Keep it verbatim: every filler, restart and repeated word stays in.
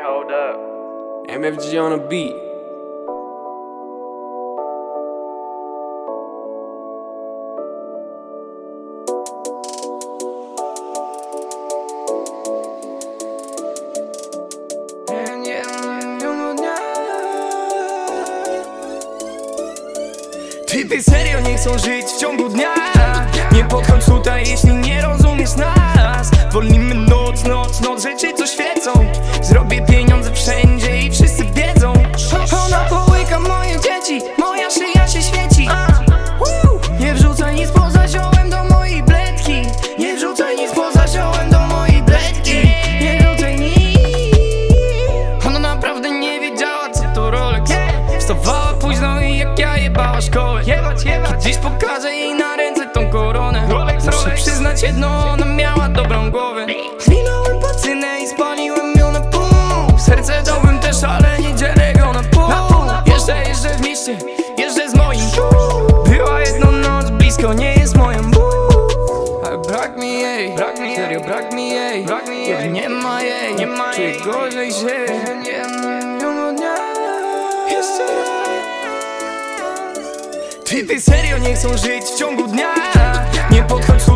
hold up. M F G on a beat. Typy serio nie chcą żyć w ciągu dnia. Nie podchodź tutaj, jeśli nie rozumiesz nas. Wolnimy noc, noc, noc, rzeczy co świecą. Zrobię pieniądze wszędzie i wszyscy wiedzą. Ona połyka moje dzieci, moja szyja się świeci. Nie wrzucaj nic poza ziołem do mojej bledki. Nie wrzucaj nic poza ziołem do mojej bledki. Nie wrzucaj nic. Ona naprawdę nie wiedziała co to Rolex. Wstawała późno i jak ja jebała szkołę. Kiedyś pokażę jej na ręce tą koronę. Muszę przyznać jedno, ona miała dobrą głowę. Zwinąłem pacynę i spaliłem ją na pół. Serce dałbym też, ale nie dzielę go na pół. Jeszcze, jeszcze w mieście, jeszcze z moim. Była jedną noc blisko, nie jest moją. Ale brak mi jej, brak mi serio, brak mi jej. Kiedy nie ma jej, nie ma jej, gorzej się. Jeszcze raz. Typy serio nie chcą żyć w ciągu dnia. Nie podchodź